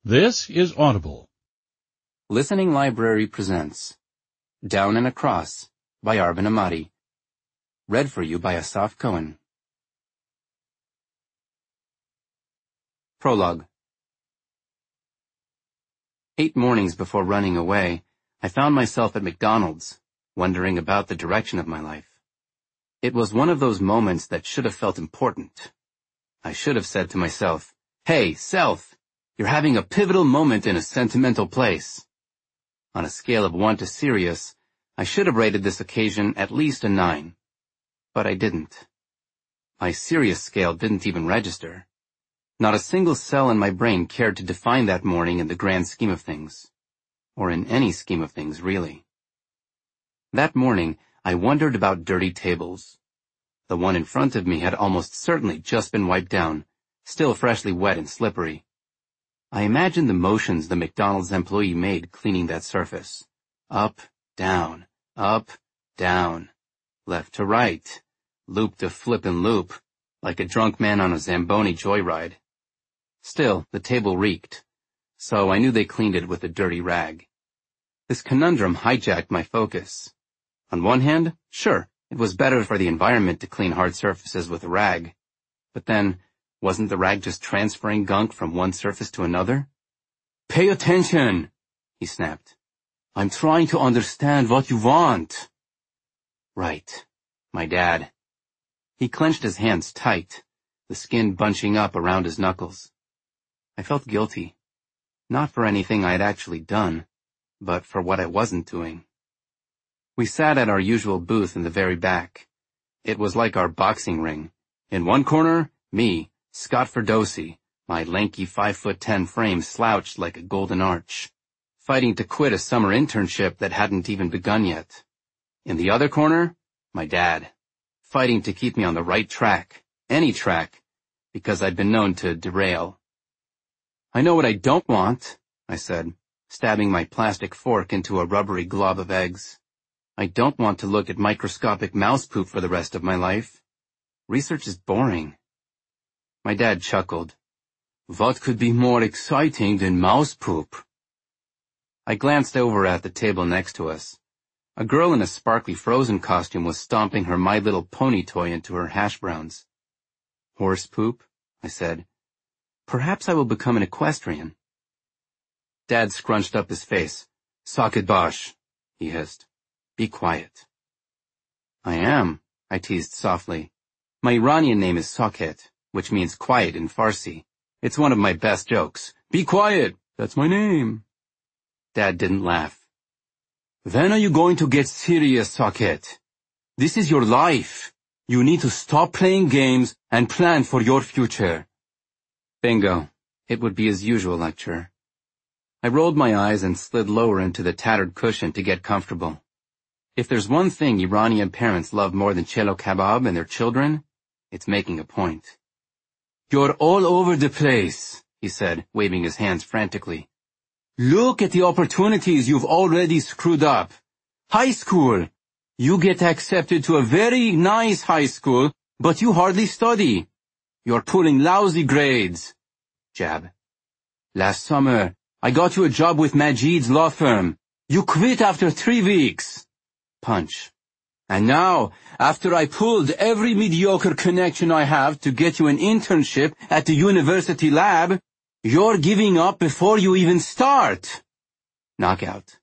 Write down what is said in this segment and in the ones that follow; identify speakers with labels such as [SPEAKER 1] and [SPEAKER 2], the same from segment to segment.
[SPEAKER 1] This is Audible.
[SPEAKER 2] Listening Library presents Down and Across by Arben Ahmadi. Read for you by Asaf Cohen. Prologue. 8 mornings before running away, I found myself at McDonald's, wondering about the direction of my life. It was one of those moments that should have felt important. I should have said to myself, "Hey, self, you're having a pivotal moment in a sentimental place." On a scale of 1 to serious, I should have rated this occasion at least a 9. But I didn't. My serious scale didn't even register. Not a single cell in my brain cared to define that morning in the grand scheme of things. Or in any scheme of things, really. That morning, I wondered about dirty tables. The one in front of me had almost certainly just been wiped down, still freshly wet and slippery. I imagined the motions the McDonald's employee made cleaning that surface. Up, down, left to right, loop to flip and loop, like a drunk man on a Zamboni joyride. Still, the table reeked, so I knew they cleaned it with a dirty rag. This conundrum hijacked my focus. On one hand, sure, it was better for the environment to clean hard surfaces with a rag. But then, wasn't the rag just transferring gunk from one surface to another? "Pay attention," he snapped. "I'm trying to understand what you want." Right. My dad. He clenched his hands tight, the skin bunching up around his knuckles. I felt guilty. Not for anything I had actually done, but for what I wasn't doing. We sat at our usual booth in the very back. It was like our boxing ring. In one corner, me, Scott Ferdosi, my lanky 5'10" frame slouched like a golden arch, fighting to quit a summer internship that hadn't even begun yet. In the other corner, my dad, fighting to keep me on the right track, any track, because I'd been known to derail. "I know what I don't want," I said, stabbing my plastic fork into a rubbery glob of eggs. "I don't want to look at microscopic mouse poop for the rest of my life. Research is boring." My dad chuckled. "What could be more exciting than mouse poop?" I glanced over at the table next to us. A girl in a sparkly Frozen costume was stomping her My Little Pony toy into her hash browns. "Horse poop?" I said. "Perhaps I will become an equestrian." Dad scrunched up his face. "Socket Bosh," he hissed. "Be quiet." "I am," I teased softly. "My Iranian name is Socket, which means quiet in Farsi. It's one of my best jokes. Be quiet, that's my name." Dad didn't laugh. "When are you going to get serious, Socket? This is your life. You need to stop playing games and plan for your future." Bingo. It would be his usual lecture. I rolled my eyes and slid lower into the tattered cushion to get comfortable. If there's one thing Iranian parents love more than cello kebab and their children, it's making a point. "You're all over the place," he said, waving his hands frantically. "Look at the opportunities you've already screwed up. High school. You get accepted to a very nice high school, but you hardly study. You're pulling lousy grades." Jab. "Last summer, I got you a job with Majid's law firm. You quit after 3 weeks. Punch. "And now, after I pulled every mediocre connection I have to get you an internship at the university lab, you're giving up before you even start." Knockout.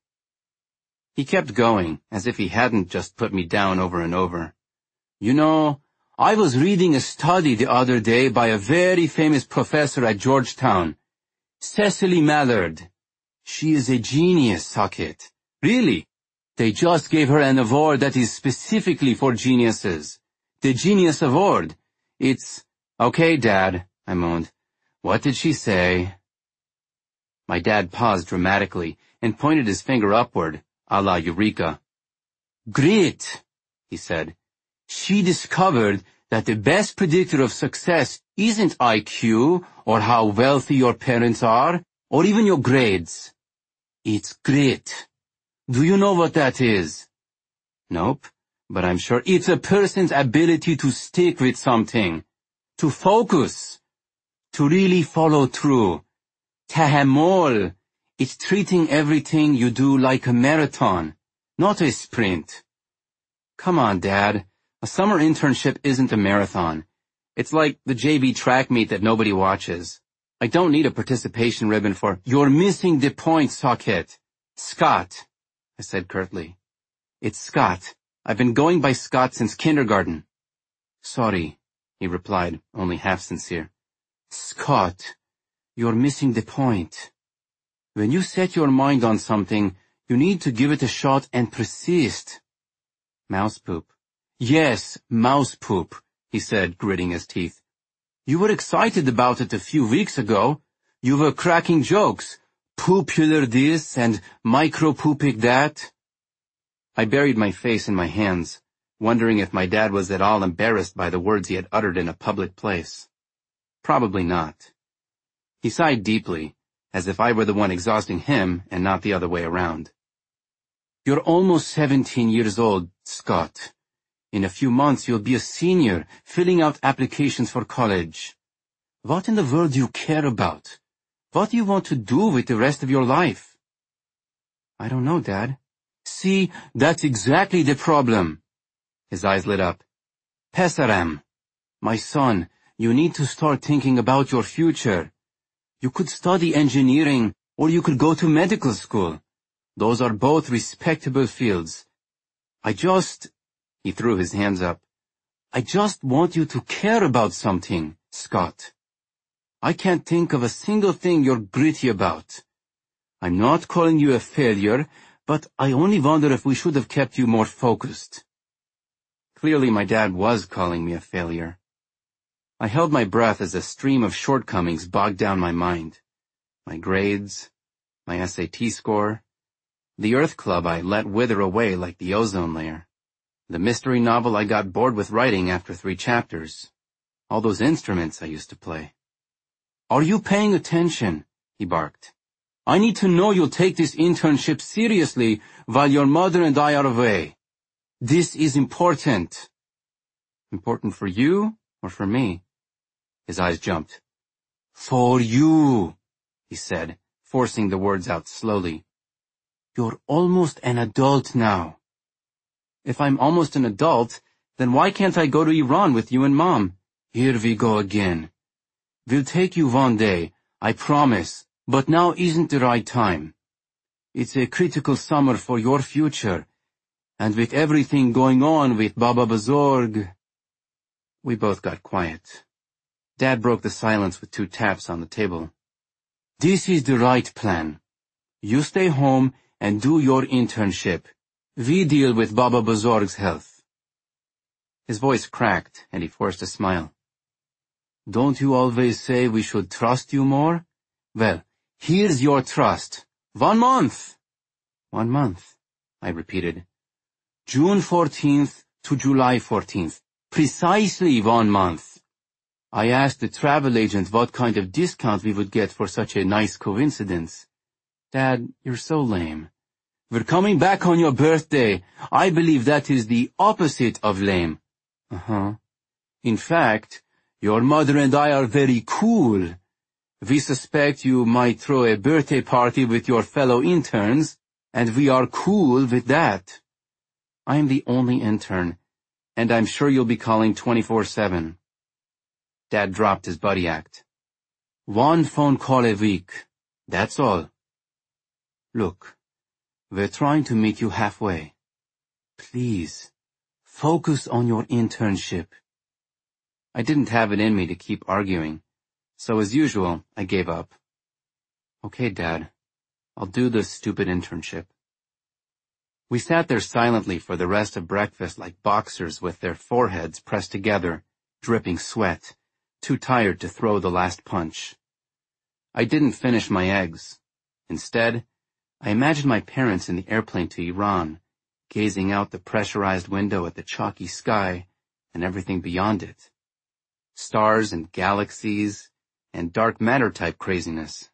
[SPEAKER 2] He kept going, as if he hadn't just put me down over and over. "You know, I was reading a study the other day by a very famous professor at Georgetown, Cecily Mallard. She is a genius, Socket. Really. They just gave her an award that is specifically for geniuses. The Genius Award. It's—" "Okay, Dad," I moaned. "What did she say?" My dad paused dramatically and pointed his finger upward, a la Eureka. "Grit," he said. "She discovered that the best predictor of success isn't IQ or how wealthy your parents are or even your grades. It's grit. Do you know what that is?" "Nope, but I'm sure it's a person's ability to stick with something, to focus, to really follow through. Tahammul. It's treating everything you do like a marathon, not a sprint. Come on, Dad. A summer internship isn't a marathon. It's like the JV track meet that nobody watches. I don't need a participation ribbon for, "You're missing the point, Socket." Scott, I said curtly. It's Scott. I've been going by Scott since kindergarten. Sorry, he replied, only half sincere. Scott, you're missing the point. When you set your mind on something, you need to give it a shot and persist. Mouse poop. Yes, mouse poop, he said, gritting his teeth. You were excited about it a few weeks ago. You were cracking jokes. Poopular this and micro-pooping that. I buried my face in my hands, wondering if my dad was at all embarrassed by the words he had uttered in a public place. Probably not. He sighed deeply, as if I were the one exhausting him and not the other way around. You're almost 17 years old, Scott. In a few months you'll be a senior, filling out applications for college. What in the world do you care about? What do you want to do with the rest of your life? I don't know, Dad. See, that's exactly the problem. His eyes lit up. Pesaram, my son, you need to start thinking about your future. You could study engineering, or you could go to medical school. Those are both respectable fields. He threw his hands up. I just want you to care about something, Scott. I can't think of a single thing you're gritty about. I'm not calling you a failure, but I only wonder if we should have kept you more focused. Clearly my dad was calling me a failure. I held my breath as a stream of shortcomings bogged down my mind. My grades, my SAT score, the Earth Club I let wither away like the ozone layer, the mystery novel I got bored with writing after 3 chapters, all those instruments I used to play. Are you paying attention? He barked. I need to know you'll take this internship seriously while your mother and I are away. This is important. Important for you or for me? His eyes jumped. For you, he said, forcing the words out slowly. You're almost an adult now. If I'm almost an adult, then why can't I go to Iran with you and Mom? Here we go again. We'll take you one day, I promise, but now isn't the right time. It's a critical summer for your future, and with everything going on with Baba Bazorg... We both got quiet. Dad broke the silence with 2 taps on the table. This is the right plan. You stay home and do your internship. We deal with Baba Bazorg's health. His voice cracked, and he forced a smile. Don't you always say we should trust you more? Well, here's your trust. 1 month. 1 month, I repeated. June 14th to July 14th. Precisely 1 month. I asked the travel agent what kind of discount we would get for such a nice coincidence. Dad, you're so lame. We're coming back on your birthday. I believe that is the opposite of lame. Uh-huh. In fact, your mother and I are very cool. We suspect you might throw a birthday party with your fellow interns, and we are cool with that. I am the only intern, and I'm sure you'll be calling 24/7. Dad dropped his buddy act. 1 phone call a week. That's all. Look, we're trying to meet you halfway. Please, focus on your internship. I didn't have it in me to keep arguing, so as usual, I gave up. Okay, Dad, I'll do this stupid internship. We sat there silently for the rest of breakfast like boxers with their foreheads pressed together, dripping sweat, too tired to throw the last punch. I didn't finish my eggs. Instead, I imagined my parents in the airplane to Iran, gazing out the pressurized window at the chalky sky and everything beyond it. Stars and galaxies and dark matter-type craziness.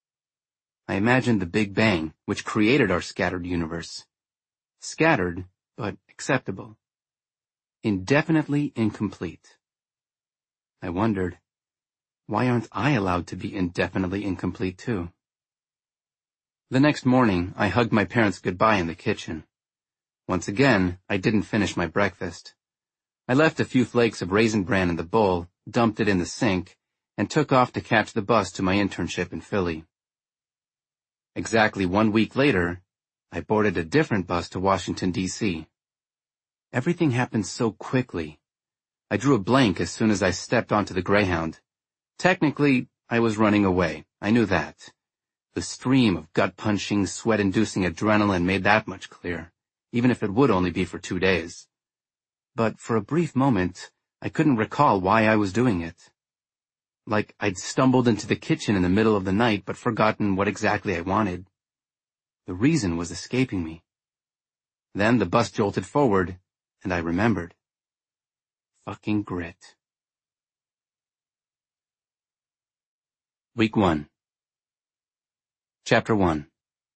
[SPEAKER 2] I imagined the Big Bang, which created our scattered universe. Scattered, but acceptable. Indefinitely incomplete. I wondered, Why aren't I allowed to be indefinitely incomplete too? The next morning, I hugged my parents goodbye in the kitchen. Once again, I didn't finish my breakfast. I left a few flakes of Raisin Bran in the bowl, dumped it in the sink, and took off to catch the bus to my internship in Philly. Exactly 1 week later, I boarded a different bus to Washington, D.C. Everything happened so quickly. I drew a blank as soon as I stepped onto the Greyhound. Technically, I was running away. I knew that. The stream of gut-punching, sweat-inducing adrenaline made that much clear, even if it would only be for 2 days. But for a brief moment, I couldn't recall why I was doing it. Like I'd stumbled into the kitchen in the middle of the night but forgotten what exactly I wanted. The reason was escaping me. Then the bus jolted forward, and I remembered. Fucking grit. Week 1. Chapter 1.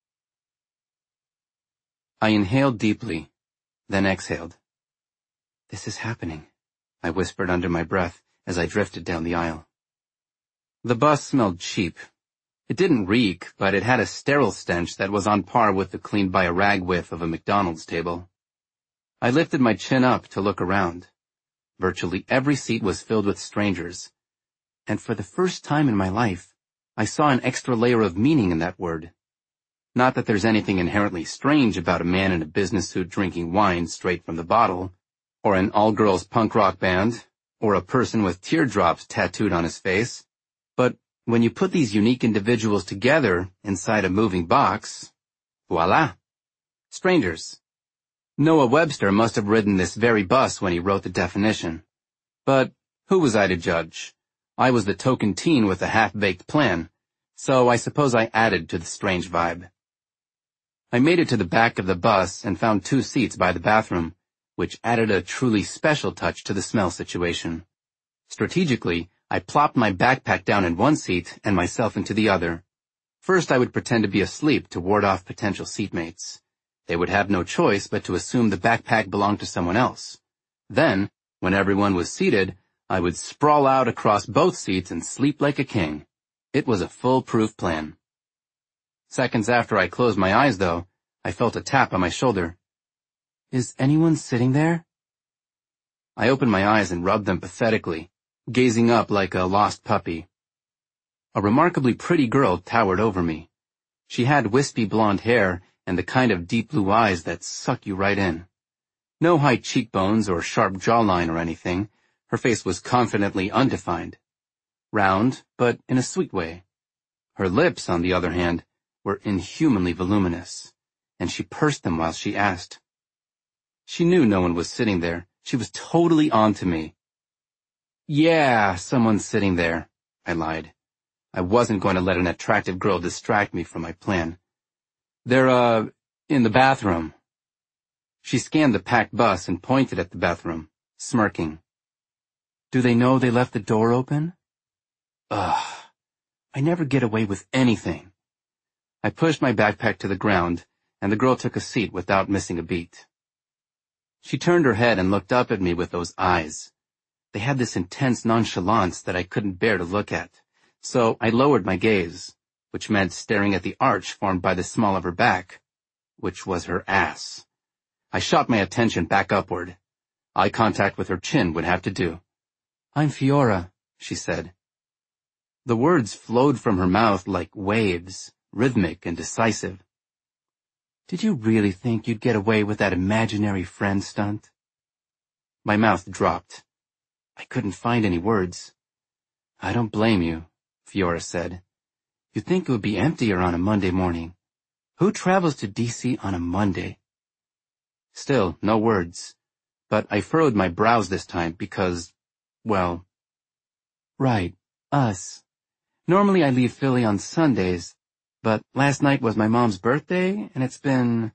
[SPEAKER 2] I inhaled deeply, then exhaled. This is happening, I whispered under my breath as I drifted down the aisle. The bus smelled cheap. It didn't reek, but it had a sterile stench that was on par with the cleaned-by-a-rag whiff of a McDonald's table. I lifted my chin up to look around. Virtually every seat was filled with strangers. And for the first time in my life, I saw an extra layer of meaning in that word. Not that there's anything inherently strange about a man in a business suit drinking wine straight from the bottle, or an all-girls punk rock band, or a person with teardrops tattooed on his face. But when you put these unique individuals together inside a moving box, voila, strangers. Noah Webster must have ridden this very bus when he wrote the definition. But who was I to judge? I was the token teen with a half-baked plan, so I suppose I added to the strange vibe. I made it to the back of the bus and found 2 seats by the bathroom, which added a truly special touch to the smell situation. Strategically, I plopped my backpack down in one seat and myself into the other. First, I would pretend to be asleep to ward off potential seatmates. They would have no choice but to assume the backpack belonged to someone else. Then, when everyone was seated, I would sprawl out across both seats and sleep like a king. It was a foolproof plan. Seconds after I closed my eyes, though, I felt a tap on my shoulder. Is anyone sitting there? I opened my eyes and rubbed them pathetically, gazing up like a lost puppy. A remarkably pretty girl towered over me. She had wispy blonde hair and the kind of deep blue eyes that suck you right in. No high cheekbones or sharp jawline or anything. Her face was confidently undefined. Round, but in a sweet way. Her lips, on the other hand, were inhumanly voluminous, and she pursed them while she asked. She knew no one was sitting there. She was totally on to me. Yeah, someone's sitting there, I lied. I wasn't going to let an attractive girl distract me from my plan. They're, in the bathroom. She scanned the packed bus and pointed at the bathroom, smirking. Do they know they left the door open? Ugh, I never get away with anything. I pushed my backpack to the ground, and the girl took a seat without missing a beat. She turned her head and looked up at me with those eyes. They had this intense nonchalance that I couldn't bear to look at, so I lowered my gaze, which meant staring at the arch formed by the small of her back, which was her ass. I shot my attention back upward. Eye contact with her chin would have to do. I'm Fiora, she said. The words flowed from her mouth like waves, rhythmic and decisive. Did you really think you'd get away with that imaginary friend stunt? My mouth dropped. I couldn't find any words. I don't blame you, Fiora said. You'd think it would be emptier on a Monday morning. Who travels to D.C. on a Monday? Still, no words. But I furrowed my brows this time because, well... Right, us. Normally I leave Philly on Sundays, but last night was my mom's birthday, and it's been...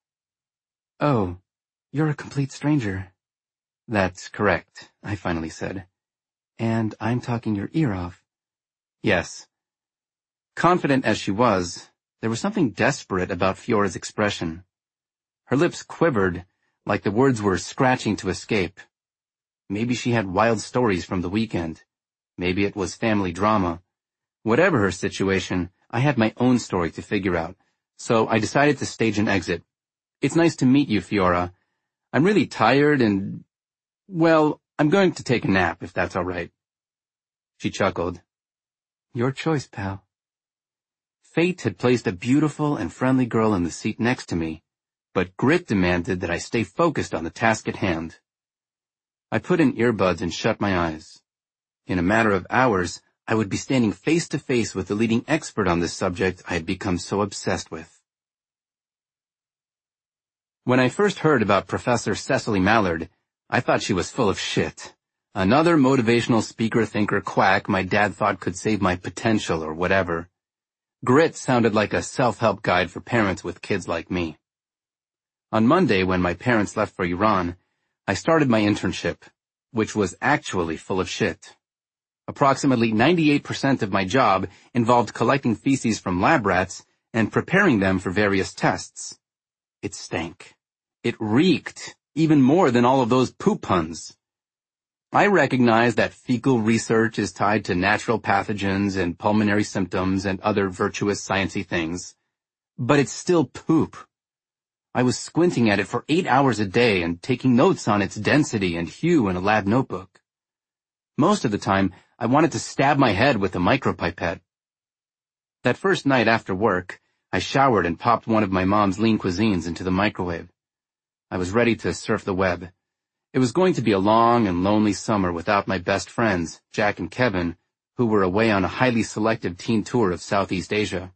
[SPEAKER 2] Oh, you're a complete stranger. That's correct, I finally said. And I'm talking your ear off. Yes. Confident as she was, there was something desperate about Fiora's expression. Her lips quivered, like the words were scratching to escape. Maybe she had wild stories from the weekend. Maybe it was family drama. Whatever her situation, I had my own story to figure out, so I decided to stage an exit. "It's nice to meet you, Fiora. I'm really tired and, well, I'm going to take a nap, if that's all right." She chuckled. "Your choice, pal." Fate had placed a beautiful and friendly girl in the seat next to me, but grit demanded that I stay focused on the task at hand. I put in earbuds and shut my eyes. In a matter of hours, I would be standing face to face with the leading expert on this subject I had become so obsessed with. When I first heard about Professor Cecily Mallard, I thought she was full of shit. Another motivational speaker, thinker, quack my dad thought could save my potential or whatever. Grit sounded like a self-help guide for parents with kids like me. On Monday, when my parents left for Iran, I started my internship, which was actually full of shit. Approximately 98% of my job involved collecting feces from lab rats and preparing them for various tests. It stank. It reeked, even more than all of those poop puns. I recognize that fecal research is tied to natural pathogens and pulmonary symptoms and other virtuous sciencey things, but it's still poop. I was squinting at it for 8 hours a day and taking notes on its density and hue in a lab notebook. Most of the time, I wanted to stab my head with a micropipette. That first night after work, I showered and popped one of my mom's lean cuisines into the microwave. I was ready to surf the web. It was going to be a long and lonely summer without my best friends, Jack and Kevin, who were away on a highly selective teen tour of Southeast Asia.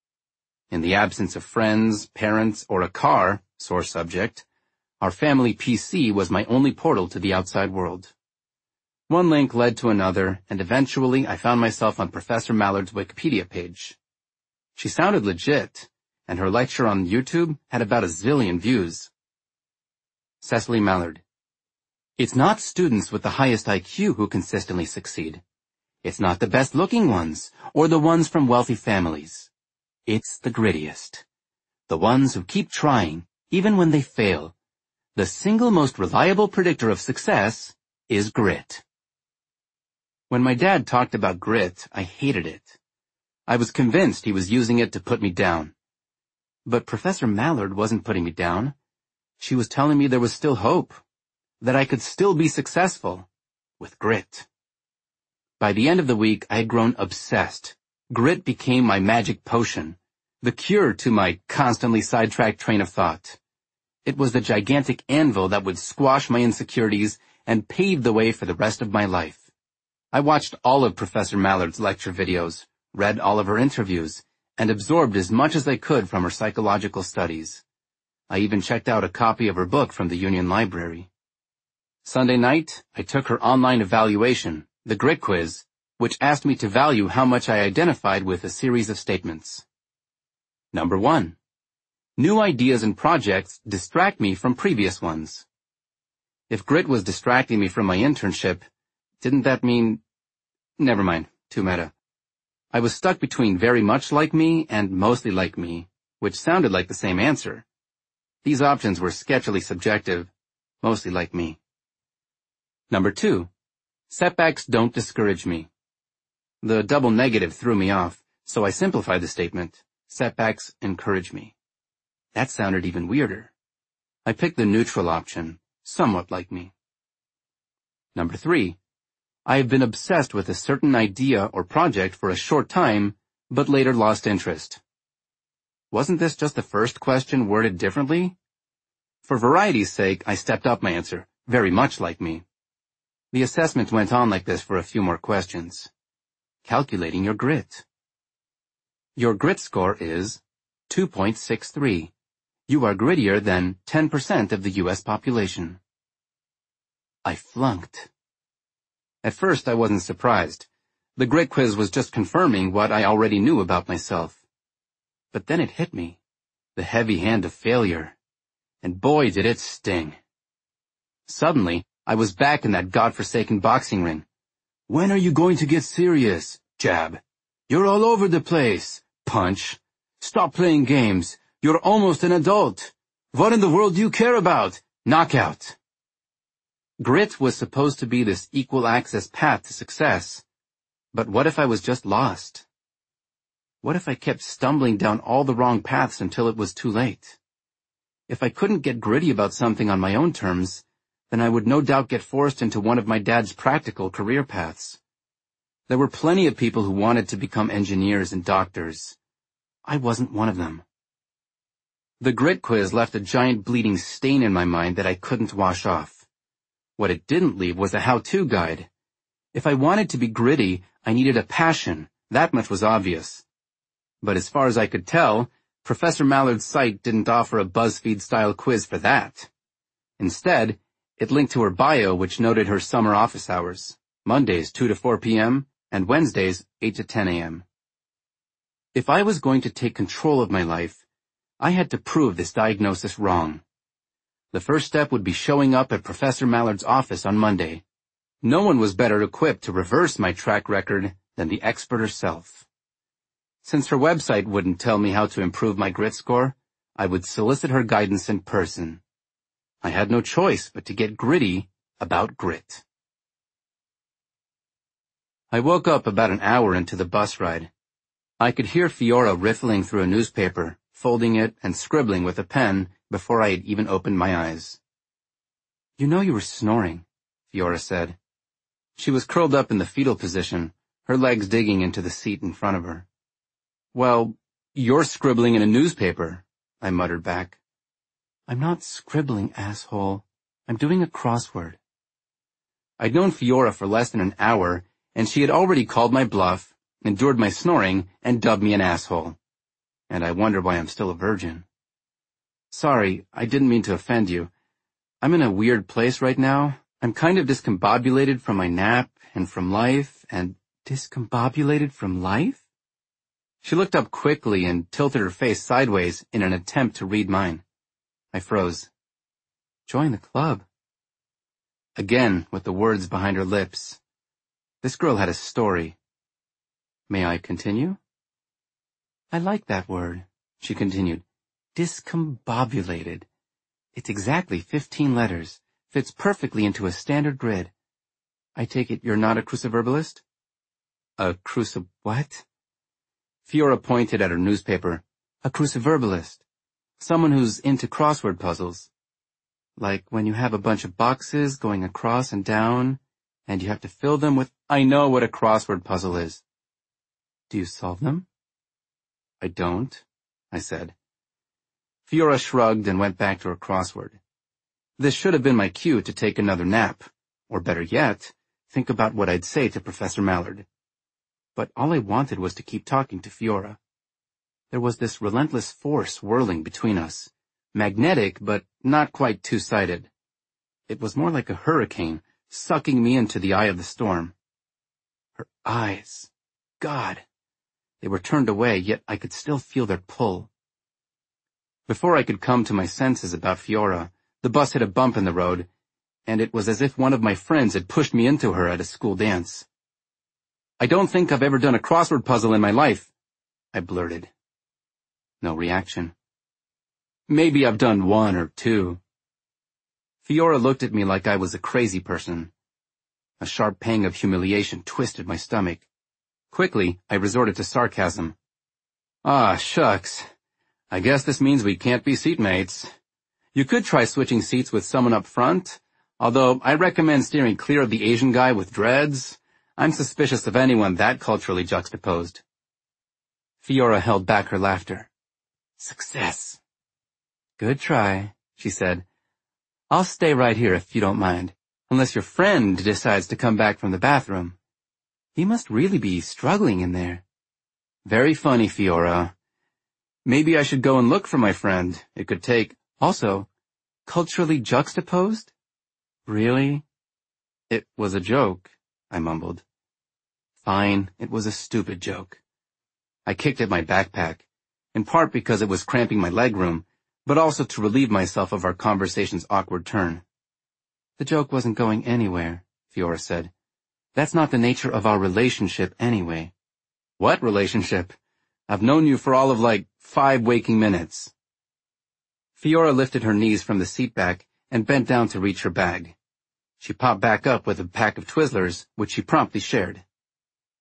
[SPEAKER 2] In the absence of friends, parents, or a car, sore subject, our family PC was my only portal to the outside world. One link led to another, and eventually I found myself on Professor Mallard's Wikipedia page. She sounded legit, and her lecture on YouTube had about 1 zillion views. Cecily Mallard. It's not students with the highest IQ who consistently succeed. It's not the best-looking ones, or the ones from wealthy families. It's the grittiest. The ones who keep trying, even when they fail. The single most reliable predictor of success is grit. When my dad talked about grit, I hated it. I was convinced he was using it to put me down. But Professor Mallard wasn't putting me down. She was telling me there was still hope, that I could still be successful, with grit. By the end of the week, I had grown obsessed. Grit became my magic potion, the cure to my constantly sidetracked train of thought. It was the gigantic anvil that would squash my insecurities and pave the way for the rest of my life. I watched all of Professor Mallard's lecture videos, read all of her interviews, and absorbed as much as I could from her psychological studies. I even checked out a copy of her book from the Union Library. Sunday night, I took her online evaluation, the Grit Quiz, which asked me to value how much I identified with a series of statements. Number 1. New ideas and projects distract me from previous ones. If grit was distracting me from my internship, didn't that mean... Never mind, too meta. I was stuck between very much like me and mostly like me, which sounded like the same answer. These options were sketchily subjective, mostly like me. Number 2. Setbacks don't discourage me. The double negative threw me off, so I simplified the statement. Setbacks encourage me. That sounded even weirder. I picked the neutral option, somewhat like me. Number 3. I have been obsessed with a certain idea or project for a short time, but later lost interest. Wasn't this just the first question worded differently? For variety's sake, I stepped up my answer, very much like me. The assessment went on like this for a few more questions. Calculating your grit. Your grit score is 2.63. You are grittier than 10% of the U.S. population. I flunked. At first, I wasn't surprised. The grit quiz was just confirming what I already knew about myself. But then it hit me, the heavy hand of failure. And boy, did it sting. Suddenly, I was back in that godforsaken boxing ring. When are you going to get serious? Jab. You're all over the place. Punch. Stop playing games. You're almost an adult. What in the world do you care about? Knockout. Grit was supposed to be this equal access path to success, But what if I was just lost? What if I kept stumbling down all the wrong paths until it was too late? If I couldn't get gritty about something on my own terms, then I would no doubt get forced into one of my dad's practical career paths. There were plenty of people who wanted to become engineers and doctors. I wasn't one of them. The grit quiz left a giant bleeding stain in my mind that I couldn't wash off. What it didn't leave was a how-to guide. If I wanted to be gritty, I needed a passion. That much was obvious. But as far as I could tell, Professor Mallard's site didn't offer a BuzzFeed-style quiz for that. Instead, it linked to her bio, which noted her summer office hours, Mondays 2 to 4 p.m., and Wednesdays 8 to 10 a.m. If I was going to take control of my life, I had to prove this diagnosis wrong. The first step would be showing up at Professor Mallard's office on Monday. No one was better equipped to reverse my track record than the expert herself. Since her website wouldn't tell me how to improve my grit score, I would solicit her guidance in person. I had no choice but to get gritty about grit. I woke up about an hour into the bus ride. I could hear Fiora riffling through a newspaper, folding it and scribbling with a pen before I had even opened my eyes. "You know you were snoring," Fiora said. She was curled up in the fetal position, her legs digging into the seat in front of her. "Well, you're scribbling in a newspaper," I muttered back. "I'm not scribbling, asshole. I'm doing a crossword." I'd known Fiora for less than an hour, and she had already called my bluff, endured my snoring, and dubbed me an asshole. And I wonder why I'm still a virgin. "Sorry, I didn't mean to offend you. I'm in a weird place right now. I'm kind of discombobulated from my nap and from life, and—" "Discombobulated from life?" She looked up quickly and tilted her face sideways in an attempt to read mine. I froze. "Join the club." Again, with the words behind her lips. This girl had a story. "May I continue?" "I like that word," she continued. "Discombobulated. It's exactly 15 letters. Fits perfectly into a standard grid. I take it you're not a cruciverbalist?" "A what?" Fiora pointed at her newspaper. "A cruciverbalist. Someone who's into crossword puzzles. Like when you have a bunch of boxes going across and down, and you have to fill them with—" "I know what a crossword puzzle is." "Do you solve them?" "I don't," I said. Fiora shrugged and went back to her crossword. This should have been my cue to take another nap, or better yet, think about what I'd say to Professor Mallard. But all I wanted was to keep talking to Fiora. There was this relentless force whirling between us, magnetic but not quite two-sided. It was more like a hurricane, sucking me into the eye of the storm. Her eyes. God. They were turned away, yet I could still feel their pull. Before I could come to my senses about Fiora, the bus hit a bump in the road, and it was as if one of my friends had pushed me into her at a school dance. "I don't think I've ever done a crossword puzzle in my life," I blurted. No reaction. "Maybe I've done one or two." Fiora looked at me like I was a crazy person. A sharp pang of humiliation twisted my stomach. Quickly, I resorted to sarcasm. "Ah, shucks. I guess this means we can't be seatmates. You could try switching seats with someone up front, although I recommend steering clear of the Asian guy with dreads. I'm suspicious of anyone that culturally juxtaposed." Fiora held back her laughter. "Success." "Good try," she said. "I'll stay right here if you don't mind, unless your friend decides to come back from the bathroom. He must really be struggling in there." "Very funny, Fiora. Maybe I should go and look for my friend. It could take—" "Also, culturally juxtaposed? Really?" "It was a joke," I mumbled. Fine, it was a stupid joke. I kicked at my backpack, in part because it was cramping my legroom, but also to relieve myself of our conversation's awkward turn. "The joke wasn't going anywhere," Fiora said. "That's not the nature of our relationship anyway." "What relationship? I've known you for all of 5 waking minutes." Fiora lifted her knees from the seat back and bent down to reach her bag. She popped back up with a pack of Twizzlers, which she promptly shared.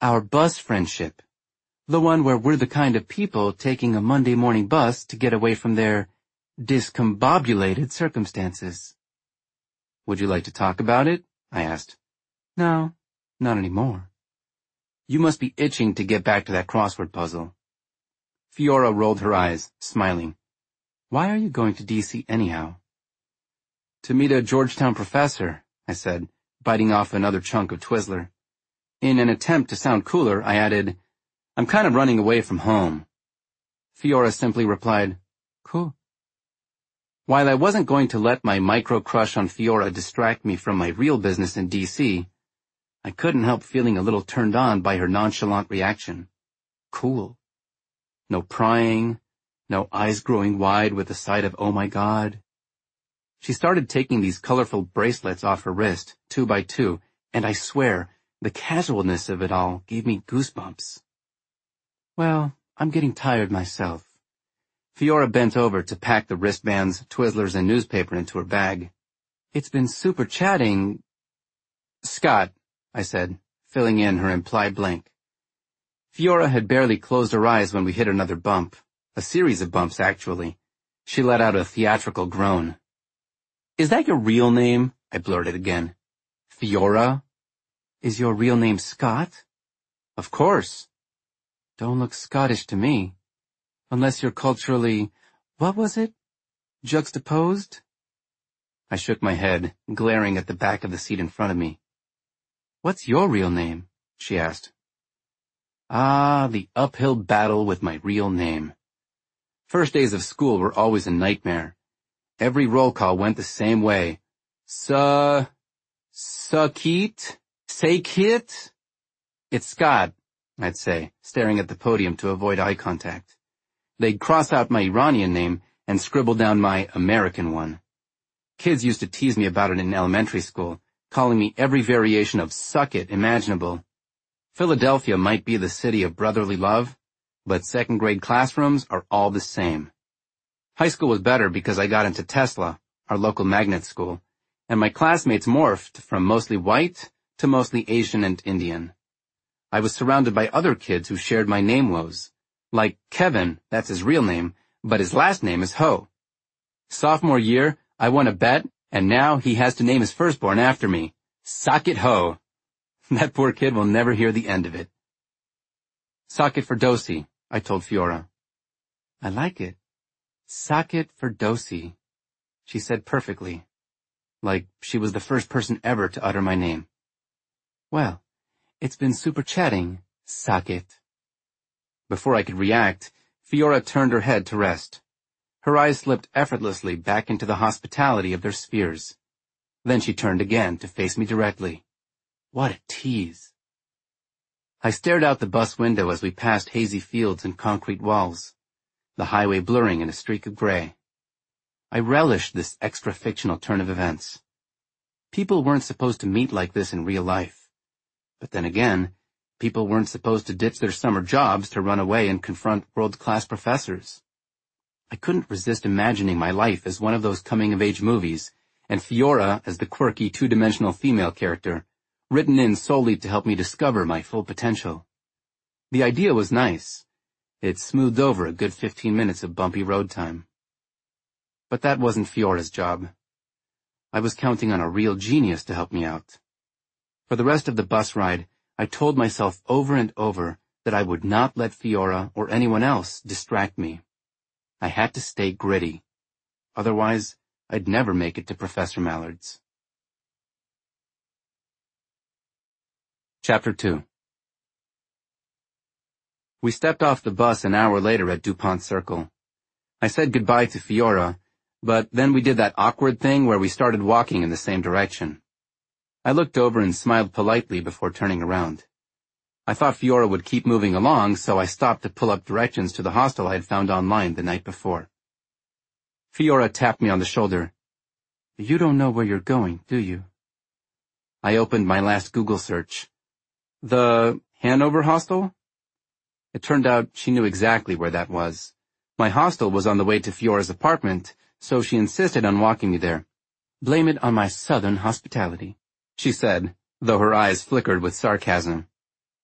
[SPEAKER 2] Our bus friendship. The one where we're the kind of people taking a Monday morning bus to get away from their discombobulated circumstances. Would you like to talk about it? I asked. No, not anymore. You must be itching to get back to that crossword puzzle. Fiora rolled her eyes, smiling. Why are you going to D.C. anyhow? To meet a Georgetown professor, I said, biting off another chunk of Twizzler. In an attempt to sound cooler, I added, I'm kind of running away from home. Fiora simply replied, Cool. While I wasn't going to let my micro-crush on Fiora distract me from my real business in D.C., I couldn't help feeling a little turned on by her nonchalant reaction. Cool. No prying, no eyes growing wide with the sight of oh my god. She started taking these colorful bracelets off her wrist, 2 by 2, and I swear, the casualness of it all gave me goosebumps. Well, I'm getting tired myself. Fiora bent over to pack the wristbands, Twizzlers, and newspaper into her bag. It's been super chatting. Scott, I said, filling in her implied blank. Fiora had barely closed her eyes when we hit another bump. A series of bumps, actually. She let out a theatrical groan. Is that your real name? I blurted again. Fiora? Is your real name Scott? Of course. Don't look Scottish to me. Unless you're culturally, what was it? Juxtaposed? I shook my head, glaring at the back of the seat in front of me. What's your real name? She asked. Ah, the uphill battle with my real name. First days of school were always a nightmare. Every roll call went the same way. Sakit? Sakit? It's Scott, I'd say, staring at the podium to avoid eye contact. They'd cross out my Iranian name and scribble down my American one. Kids used to tease me about it in elementary school, calling me every variation of suck it imaginable. Philadelphia might be the city of brotherly love, but second-grade classrooms are all the same. High school was better because I got into Tesla, our local magnet school, and my classmates morphed from mostly white to mostly Asian and Indian. I was surrounded by other kids who shared my name woes. Like Kevin, that's his real name, but his last name is Ho. Sophomore year, I won a bet, and now he has to name his firstborn after me. Socket Ho. That poor kid will never hear the end of it. Socket Ferdowsi, I told Fiora. I like it. Socket Ferdowsi, she said perfectly, like she was the first person ever to utter my name. Well, it's been super chatting, Socket. Before I could react, Fiora turned her head to rest. Her eyes slipped effortlessly back into the hospitality of their spheres. Then she turned again to face me directly. What a tease. I stared out the bus window as we passed hazy fields and concrete walls, the highway blurring in a streak of gray. I relished this extra-fictional turn of events. People weren't supposed to meet like this in real life. But then again, people weren't supposed to ditch their summer jobs to run away and confront world-class professors. I couldn't resist imagining my life as one of those coming-of-age movies, and Fiora as the quirky two-dimensional female character, written in solely to help me discover my full potential. The idea was nice. It smoothed over a good 15 minutes of bumpy road time. But that wasn't Fiora's job. I was counting on a real genius to help me out. For the rest of the bus ride, I told myself over and over that I would not let Fiora or anyone else distract me. I had to stay gritty. Otherwise, I'd never make it to Professor Mallard's. Chapter 2. We stepped off the bus an hour later at DuPont Circle. I said goodbye to Fiora, but then we did that awkward thing where we started walking in the same direction. I looked over and smiled politely before turning around. I thought Fiora would keep moving along, so I stopped to pull up directions to the hostel I had found online the night before. Fiora tapped me on the shoulder. You don't know where you're going, do you? I opened my last Google search. The Hanover hostel? It turned out she knew exactly where that was. My hostel was on the way to Fiora's apartment, so she insisted on walking me there. Blame it on my southern hospitality, she said, though her eyes flickered with sarcasm.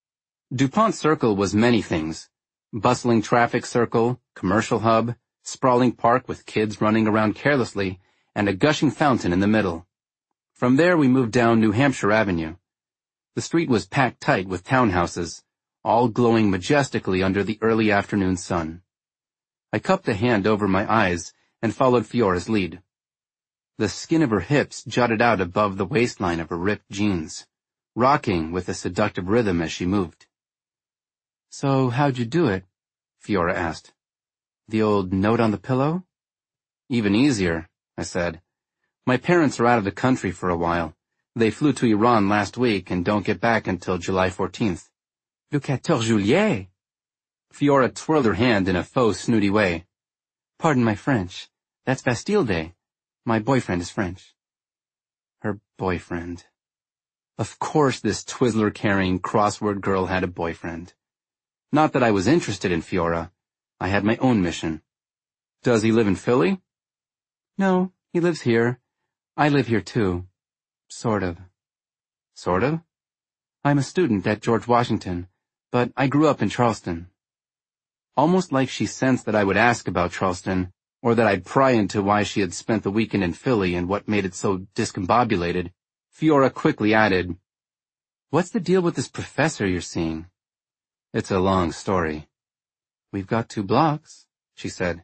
[SPEAKER 2] DuPont Circle was many things. Bustling traffic circle, commercial hub, sprawling park with kids running around carelessly, and a gushing fountain in the middle. From there we moved down New Hampshire Avenue. The street was packed tight with townhouses, all glowing majestically under the early afternoon sun. I cupped a hand over my eyes and followed Fiora's lead. The skin of her hips jutted out above the waistline of her ripped jeans, rocking with a seductive rhythm as she moved. "So how'd you do it?" Fiora asked. "The old note on the pillow?" "Even easier," I said. "My parents are out of the country for a while. They flew to Iran last week and don't get back until July 14th. Le 14 juillet. Fiora twirled her hand in a faux snooty way. "Pardon my French. That's Bastille Day. My boyfriend is French." Her boyfriend. Of course this Twizzler-carrying crossword girl had a boyfriend. Not that I was interested in Fiora. I had my own mission. "Does he live in Philly?" "No, he lives here. I live here too. Sort of." "Sort of?" "I'm a student at George Washington, but I grew up in Charleston." Almost like she sensed that I would ask about Charleston, or that I'd pry into why she had spent the weekend in Philly and what made it so discombobulated, Fiora quickly added, "What's the deal with this professor you're seeing?" "It's a long story." "We've got 2 blocks, she said.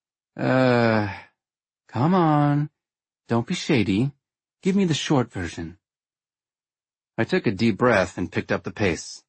[SPEAKER 2] Come on. Don't be shady. Give me the short version." I took a deep breath and picked up the pace.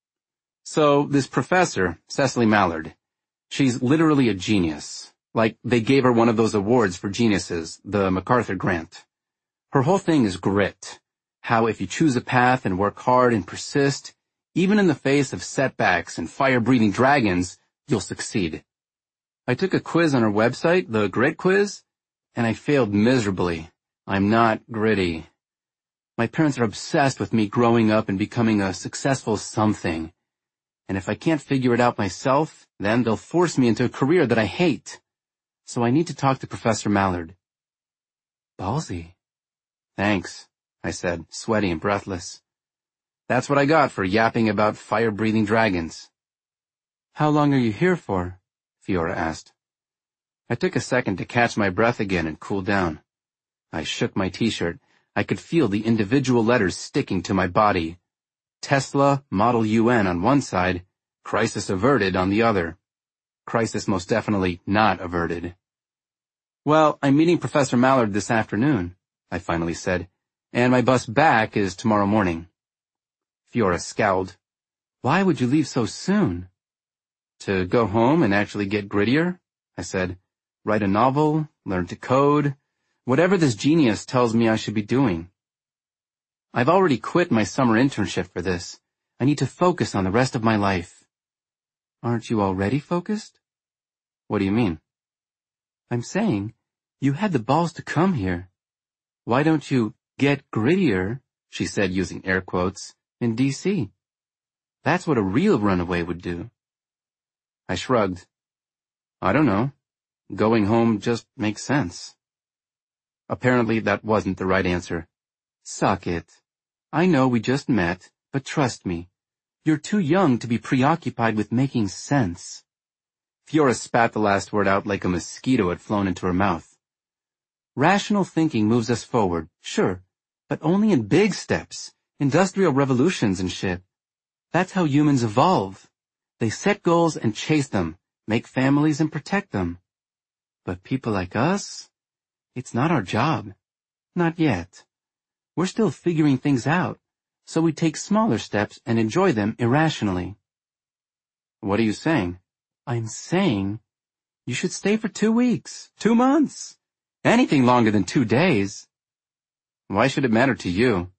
[SPEAKER 2] So, this professor, Cecily Mallard, she's literally a genius. Like, they gave her one of those awards for geniuses, the MacArthur Grant. Her whole thing is grit. How if you choose a path and work hard and persist, even in the face of setbacks and fire-breathing dragons, you'll succeed. I took a quiz on her website, the Grit Quiz, and I failed miserably. I'm not gritty. My parents are obsessed with me growing up and becoming a successful something. And if I can't figure it out myself, then they'll force me into a career that I hate. So I need to talk to Professor Mallard. Ballsy. "Thanks," I said, sweaty and breathless. That's what I got for yapping about fire-breathing dragons. "How long are you here for?" Fiora asked. I took a second to catch my breath again and cool down. I shook my t-shirt. I could feel the individual letters sticking to my body. Tesla, Model UN on one side, crisis averted on the other. Crisis most definitely not averted. "Well, I'm meeting Professor Mallard this afternoon," I finally said, "and my bus back is tomorrow morning." Fiora scowled. "Why would you leave so soon?" "To go home and actually get grittier," I said. "Write a novel, learn to code, whatever this genius tells me I should be doing. I've already quit my summer internship for this. I need to focus on the rest of my life." "Aren't you already focused?" "What do you mean?" "I'm saying, you had the balls to come here. Why don't you get grittier," she said using air quotes, "in D.C.? That's what a real runaway would do." I shrugged. "I don't know. Going home just makes sense." Apparently that wasn't the right answer. "Suck it. I know we just met, but trust me. You're too young to be preoccupied with making sense." Fiora spat the last word out like a mosquito had flown into her mouth. "Rational thinking moves us forward, sure, but only in big steps, industrial revolutions and shit. That's how humans evolve. They set goals and chase them, make families and protect them. But people like us, it's not our job. Not yet. We're still figuring things out, so we take smaller steps and enjoy them irrationally." "What are you saying?" "I'm saying you should stay for 2 weeks, 2 months, anything longer than 2 days." "Why should it matter to you?"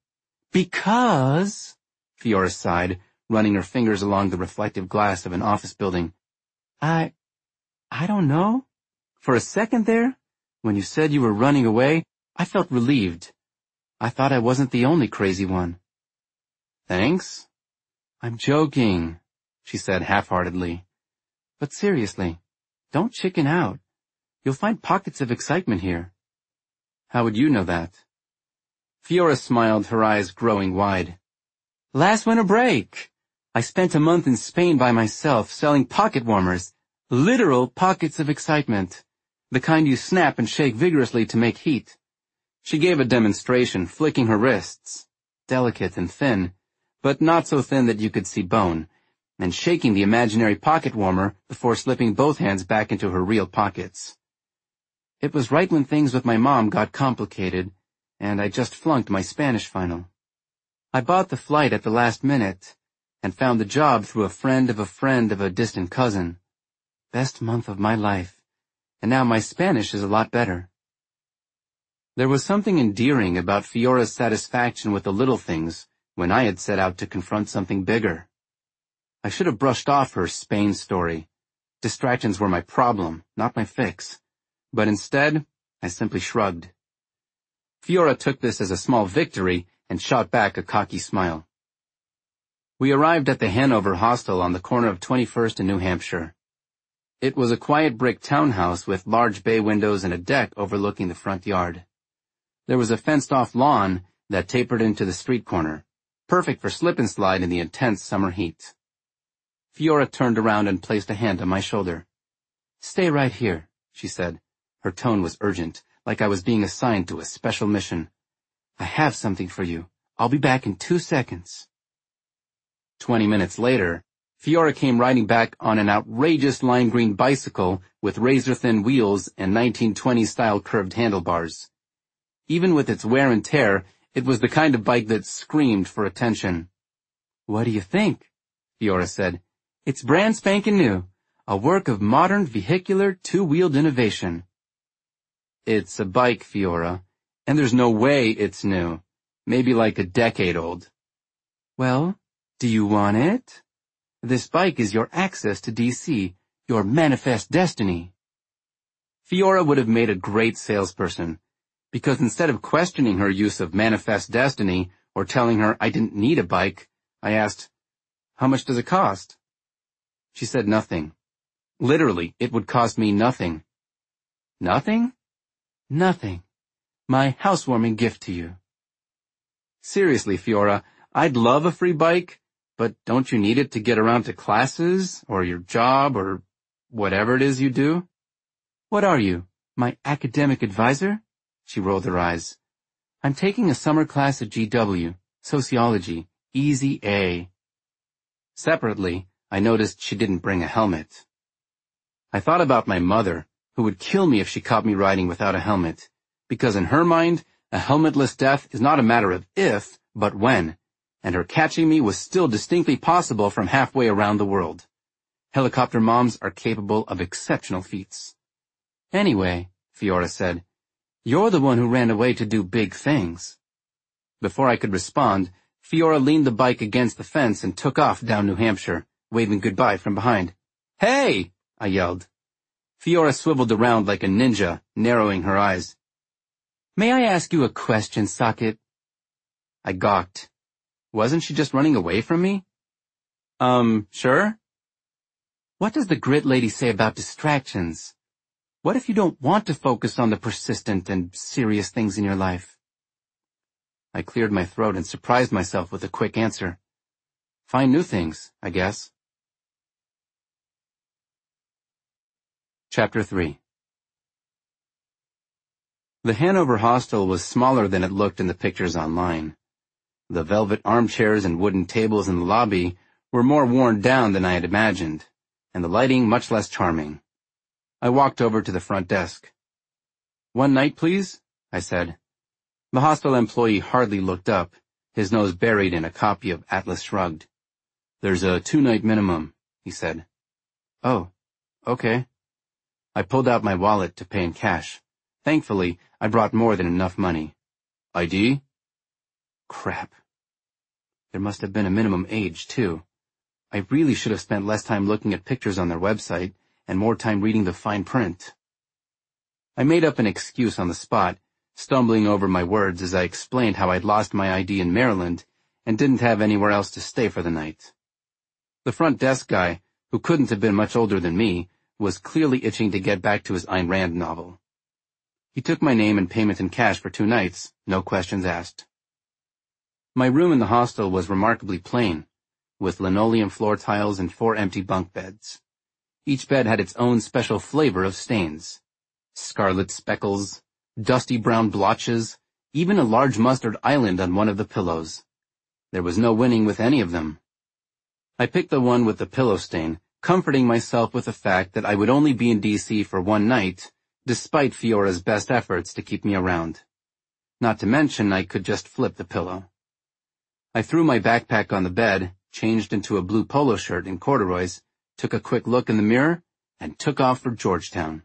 [SPEAKER 2] "Because," Fiora sighed, running her fingers along the reflective glass of an office building, I don't know. For a second there, when you said you were running away, I felt relieved. I thought I wasn't the only crazy one." "Thanks." "I'm joking," she said half-heartedly. "But seriously, don't chicken out. You'll find pockets of excitement here." "How would you know that?" Fiora smiled, her eyes growing wide. "Last winter break. I spent a month in Spain by myself selling pocket warmers, literal pockets of excitement, the kind you snap and shake vigorously to make heat. She gave a demonstration, flicking her wrists, delicate and thin, but not so thin that you could see bone, and shaking the imaginary pocket warmer before slipping both hands back into her real pockets. It was right when things with my mom got complicated, and I just flunked my Spanish final. I bought the flight at the last minute, and found the job through a friend of a distant cousin. Best month of my life, and now my Spanish is a lot better. There was something endearing about Fiora's satisfaction with the little things when I had set out to confront something bigger. I should have brushed off her Spain story. Distractions were my problem, not my fix. But instead, I simply shrugged. Fiora took this as a small victory and shot back a cocky smile. We arrived at the Hanover Hostel on the corner of 21st and New Hampshire. It was a quiet brick townhouse with large bay windows and a deck overlooking the front yard. There was a fenced-off lawn that tapered into the street corner, perfect for slip and slide in the intense summer heat. Fiora turned around and placed a hand on my shoulder. "Stay right here," she said. Her tone was urgent, like I was being assigned to a special mission. "I have something for you. I'll be back in 2 seconds." 20 minutes later, Fiora came riding back on an outrageous lime green bicycle with razor-thin wheels and 1920s-style curved handlebars. Even with its wear and tear, it was the kind of bike that screamed for attention. "What do you think?" Fiora said. "It's brand spanking new, a work of modern vehicular two-wheeled innovation." "It's a bike, Fiora, and there's no way it's new. Maybe like a decade old." "Well, do you want it? This bike is your access to DC, your manifest destiny." Fiora would have made a great salesperson, because instead of questioning her use of manifest destiny or telling her I didn't need a bike, I asked, "How much does it cost?" She said nothing. Literally, it would cost me nothing. "Nothing?" "Nothing. My housewarming gift to you." "Seriously, Fiora, I'd love a free bike, but don't you need it to get around to classes, or your job, or whatever it is you do?" "What are you, my academic advisor?" She rolled her eyes. "I'm taking a summer class at GW, Sociology, Easy A." Separately, I noticed she didn't bring a helmet. I thought about my mother, who would kill me if she caught me riding without a helmet, because in her mind, a helmetless death is not a matter of if, but when, and her catching me was still distinctly possible from halfway around the world. Helicopter moms are capable of exceptional feats. "Anyway," Fiora said, "you're the one who ran away to do big things." Before I could respond, Fiora leaned the bike against the fence and took off down New Hampshire, waving goodbye from behind. "Hey!" I yelled. Fiora swiveled around like a ninja, narrowing her eyes. "May I ask you a question, Socket?" I gawked. Wasn't she just running away from me? Sure? What does the grit lady say about distractions? What if you don't want to focus on the persistent and serious things in your life? I cleared my throat and surprised myself with a quick answer. Find new things, I guess. Chapter 3. The Hanover Hostel was smaller than it looked in the pictures online. The velvet armchairs and wooden tables in the lobby were more worn down than I had imagined, and the lighting much less charming. I walked over to the front desk. "One night, please?" I said. The hostel employee hardly looked up, his nose buried in a copy of Atlas Shrugged. "There's a 2-night minimum," he said. "Oh, okay." I pulled out my wallet to pay in cash. Thankfully, I brought more than enough money. "ID?" Crap. There must have been a minimum age, too. I really should have spent less time looking at pictures on their website and more time reading the fine print. I made up an excuse on the spot, stumbling over my words as I explained how I'd lost my ID in Maryland and didn't have anywhere else to stay for the night. The front desk guy, who couldn't have been much older than me, was clearly itching to get back to his Ayn Rand novel. He took my name and payment in cash for 2 nights, no questions asked. My room in the hostel was remarkably plain. with linoleum floor tiles and 4 empty bunk beds. Each bed had its own special flavor of stains. Scarlet speckles, dusty brown blotches, even a large mustard island on one of the pillows. There was no winning with any of them. I picked the one with the pillow stain, comforting myself with the fact that I would only be in D.C. for one night, despite Fiora's best efforts to keep me around. Not to mention I could just flip the pillow. I threw my backpack on the bed, changed into a blue polo shirt and corduroys, took a quick look in the mirror, and took off for Georgetown.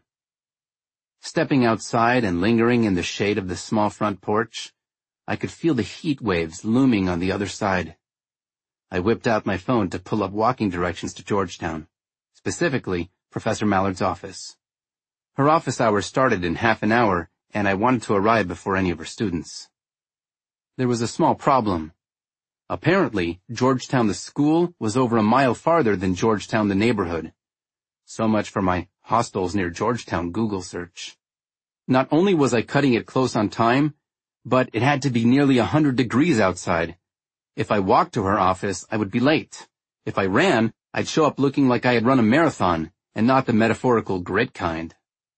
[SPEAKER 2] Stepping outside and lingering in the shade of the small front porch, I could feel the heat waves looming on the other side. I whipped out my phone to pull up walking directions to Georgetown, specifically Professor Mallard's office. Her office hours started in half an hour, and I wanted to arrive before any of her students. There was a small problem. Apparently, Georgetown the school was over a mile farther than Georgetown the neighborhood. So much for my hostels near Georgetown Google search. Not only was I cutting it close on time, but it had to be nearly 100 degrees outside. If I walked to her office, I would be late. If I ran, I'd show up looking like I had run a marathon, and not the metaphorical grit kind.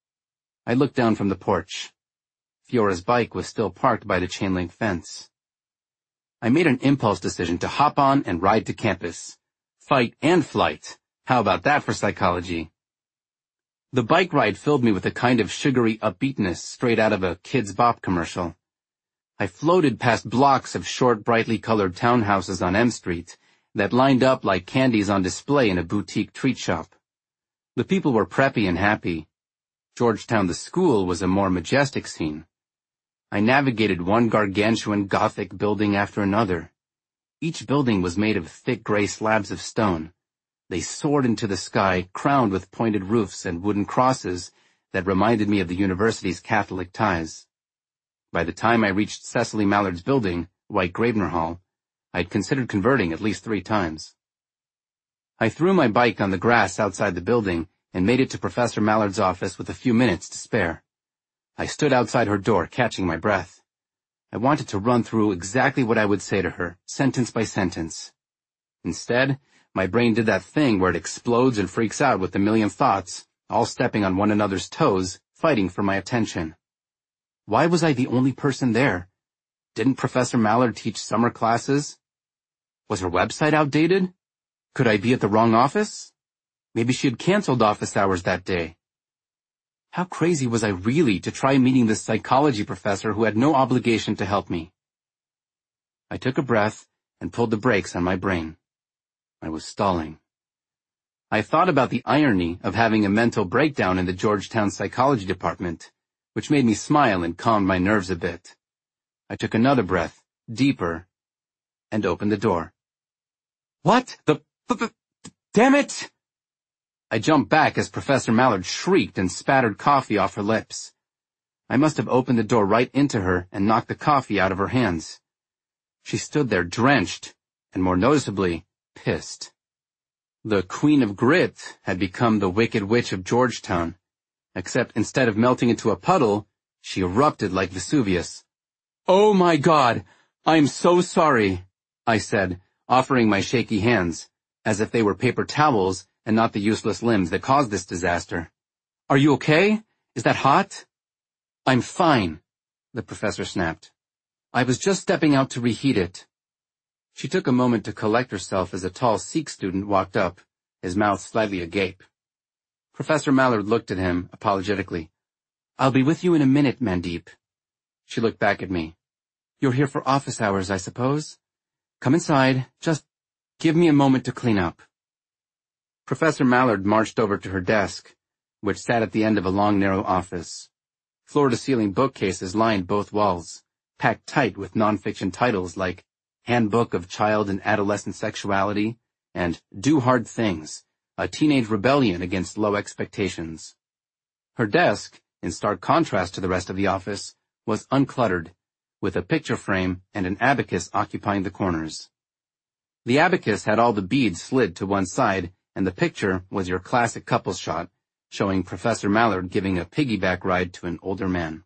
[SPEAKER 2] I looked down from the porch. Fiora's bike was still parked by the chain-link fence. I made an impulse decision to hop on and ride to campus. Fight and flight. How about that for psychology? The bike ride filled me with a kind of sugary upbeatness straight out of a Kidz Bop commercial. I floated past blocks of short, brightly colored townhouses on M Street that lined up like candies on display in a boutique treat shop. The people were preppy and happy. Georgetown the school was a more majestic scene. I navigated one gargantuan Gothic building after another. Each building was made of thick gray slabs of stone. They soared into the sky, crowned with pointed roofs and wooden crosses that reminded me of the university's Catholic ties. By the time I reached Cecily Mallard's building, White Grabner Hall, I'd considered converting at least 3 times. I threw my bike on the grass outside the building and made it to Professor Mallard's office with a few minutes to spare. I stood outside her door, catching my breath. I wanted to run through exactly what I would say to her, sentence by sentence. Instead, my brain did that thing where it explodes and freaks out with a million thoughts, all stepping on one another's toes, fighting for my attention. Why was I the only person there? Didn't Professor Mallard teach summer classes? Was her website outdated? Could I be at the wrong office? Maybe she had canceled office hours that day. How crazy was I really to try meeting this psychology professor who had no obligation to help me? I took a breath and pulled the brakes on my brain. I was stalling. I thought about the irony of having a mental breakdown in the Georgetown psychology department, which made me smile and calmed my nerves a bit. I took another breath, deeper, and opened the door. What? Damn it! I jumped back as Professor Mallard shrieked and spattered coffee off her lips. I must have opened the door right into her and knocked the coffee out of her hands. She stood there drenched, and more noticeably, pissed. The Queen of Grit had become the Wicked Witch of Georgetown, except instead of melting into a puddle, she erupted like Vesuvius. "Oh my God! I'm so sorry," I said, offering my shaky hands, as if they were paper towels and not the useless limbs that caused this disaster. "Are you okay? Is that hot?" "I'm fine," the professor snapped. "I was just stepping out to reheat it." She took a moment to collect herself as a tall Sikh student walked up, his mouth slightly agape. Professor Mallard looked at him apologetically. "I'll be with you in a minute, Mandeep." She looked back at me. "You're here for office hours, I suppose? Come inside. Just give me a moment to clean up." Professor Mallard marched over to her desk, which sat at the end of a long, narrow office. Floor-to-ceiling bookcases lined both walls, packed tight with nonfiction titles like Handbook of Child and Adolescent Sexuality and Do Hard Things, a teenage rebellion against low expectations. Her desk, in stark contrast to the rest of the office, was uncluttered, with a picture frame and an abacus occupying the corners. The abacus had all the beads slid to one side, and the picture was your classic couples shot, showing Professor Mallard giving a piggyback ride to an older man.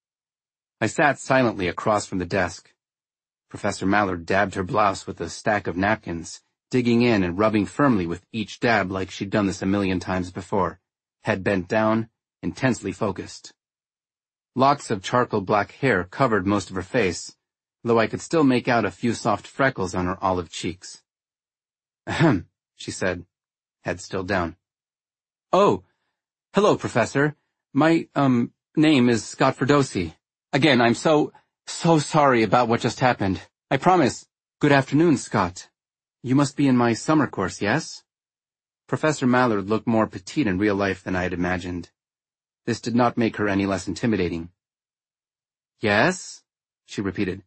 [SPEAKER 2] I sat silently across from the desk. Professor Mallard dabbed her blouse with a stack of napkins, digging in and rubbing firmly with each dab like she'd done this a million times before, head bent down, intensely focused. Locks of charcoal black hair covered most of her face, though I could still make out a few soft freckles on her olive cheeks. "Ahem," she said, head still down. "Oh, hello, Professor. My, name is Scott Ferdosi. Again, I'm so sorry about what just happened. I promise." "Good afternoon, Scott. You must be in my summer course, yes?" Professor Mallard looked more petite in real life than I had imagined. This did not make her any less intimidating. "Yes?" she repeated.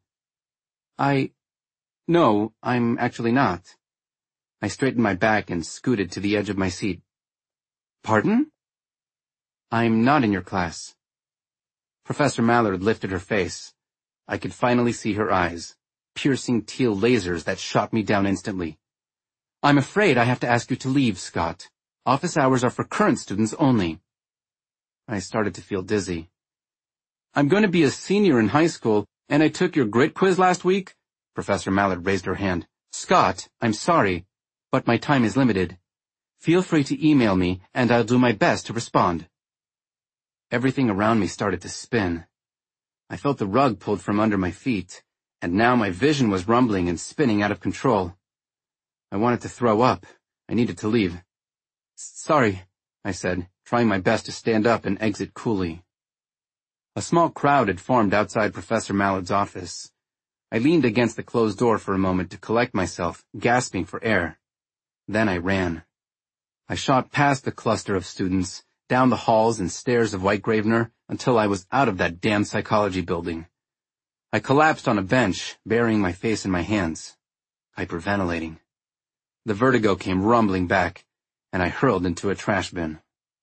[SPEAKER 2] No, I'm actually not." I straightened my back and scooted to the edge of my seat. "Pardon?" "I'm not in your class." Professor Mallard lifted her face. I could finally see her eyes, piercing teal lasers that shot me down instantly. "I'm afraid I have to ask you to leave, Scott. Office hours are for current students only." I started to feel dizzy. "I'm going to be a senior in high school, and I took your grit quiz last week." Professor Mallard raised her hand. "Scott, I'm sorry, but my time is limited. Feel free to email me, and I'll do my best to respond." Everything around me started to spin. I felt the rug pulled from under my feet, and now my vision was rumbling and spinning out of control. I wanted to throw up. I needed to leave. "Sorry," I said, trying my best to stand up and exit coolly. A small crowd had formed outside Professor Mallard's office. I leaned against the closed door for a moment to collect myself, gasping for air. Then I ran. I shot past the cluster of students, down the halls and stairs of White Gravener, until I was out of that damn psychology building. I collapsed on a bench, burying my face in my hands, hyperventilating. The vertigo came rumbling back, and I hurled into a trash bin.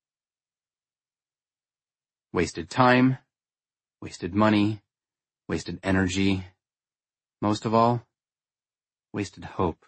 [SPEAKER 2] Wasted time, wasted money, wasted energy. Most of all, wasted hope.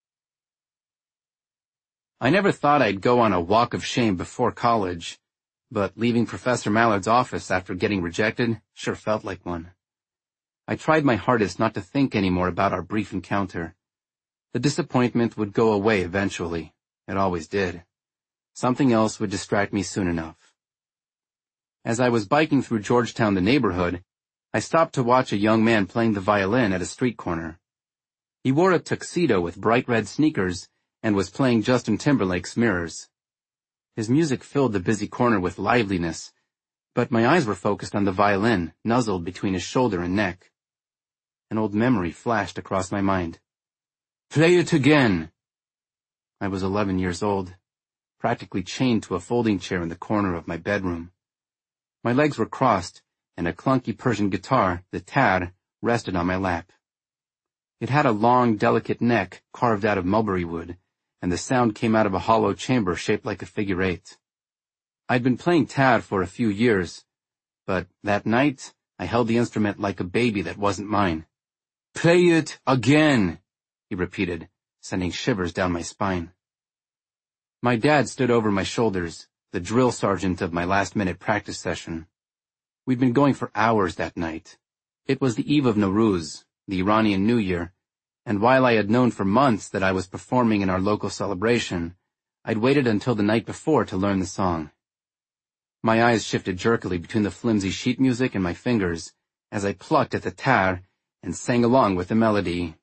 [SPEAKER 2] I never thought I'd go on a walk of shame before college, but leaving Professor Mallard's office after getting rejected sure felt like one. I tried my hardest not to think anymore about our brief encounter. The disappointment would go away eventually. It always did. Something else would distract me soon enough. As I was biking through Georgetown, the neighborhood, I stopped to watch a young man playing the violin at a street corner. He wore a tuxedo with bright red sneakers and was playing Justin Timberlake's Mirrors. His music filled the busy corner with liveliness, but my eyes were focused on the violin, nuzzled between his shoulder and neck. An old memory flashed across my mind. "Play it again!" I was 11 years old, practically chained to a folding chair in the corner of my bedroom. My legs were crossed, and a clunky Persian guitar, the tar, rested on my lap. It had a long, delicate neck carved out of mulberry wood, and the sound came out of a hollow chamber shaped like a figure eight. I'd been playing tar for a few years, but that night I held the instrument like a baby that wasn't mine. "Play it again," he repeated, sending shivers down my spine. My dad stood over my shoulders, the drill sergeant of my last-minute practice session. We'd been going for hours that night. It was the eve of Nowruz, the Iranian New Year, and while I had known for months that I was performing in our local celebration, I'd waited until the night before to learn the song. My eyes shifted jerkily between the flimsy sheet music and my fingers as I plucked at the tar and sang along with the melody.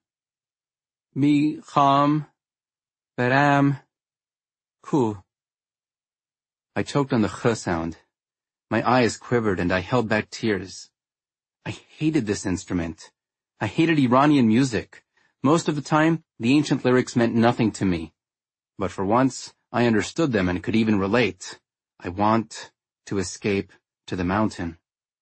[SPEAKER 2] Mi kham beram ku. I choked on the kh sound. My eyes quivered and I held back tears. I hated this instrument. I hated Iranian music. Most of the time, the ancient lyrics meant nothing to me. But for once, I understood them and could even relate. I want to escape to the mountain.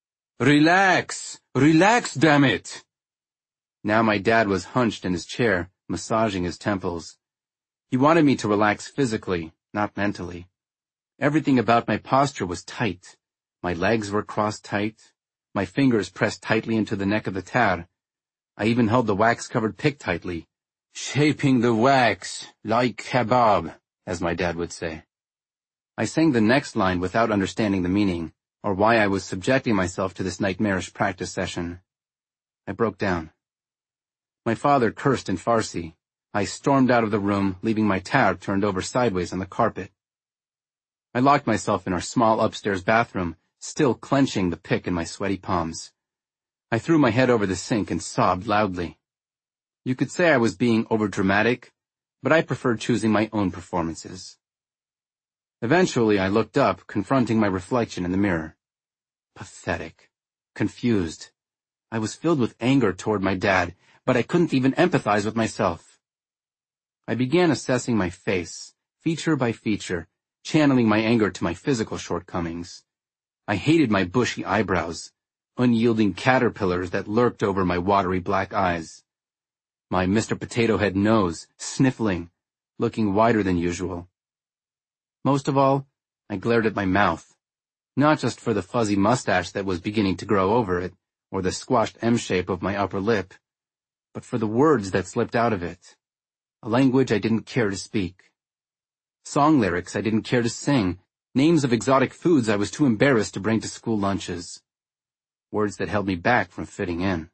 [SPEAKER 2] Relax! Relax, damn it! Now my dad was hunched in his chair, massaging his temples. He wanted me to relax physically, not mentally. Everything about my posture was tight. My legs were crossed tight. My fingers pressed tightly into the neck of the tar. I even held the wax-covered pick tightly, shaping the wax like kebab, as my dad would say. I sang the next line without understanding the meaning, or why I was subjecting myself to this nightmarish practice session. I broke down. My father cursed in Farsi. I stormed out of the room, leaving my tab turned over sideways on the carpet. I locked myself in our small upstairs bathroom, still clenching the pick in my sweaty palms. I threw my head over the sink and sobbed loudly. You could say I was being overdramatic, but I preferred choosing my own performances. Eventually, I looked up, confronting my reflection in the mirror. Pathetic. Confused. I was filled with anger toward my dad, but I couldn't even empathize with myself. I began assessing my face, feature by feature, channeling my anger to my physical shortcomings. I hated my bushy eyebrows, unyielding caterpillars that lurked over my watery black eyes. My Mr. Potato Head nose, sniffling, looking wider than usual. Most of all, I glared at my mouth, not just for the fuzzy mustache that was beginning to grow over it, or the squashed M-shape of my upper lip, but for the words that slipped out of it, a language I didn't care to speak. Song lyrics I didn't care to sing, names of exotic foods I was too embarrassed to bring to school lunches. Words that held me back from fitting in.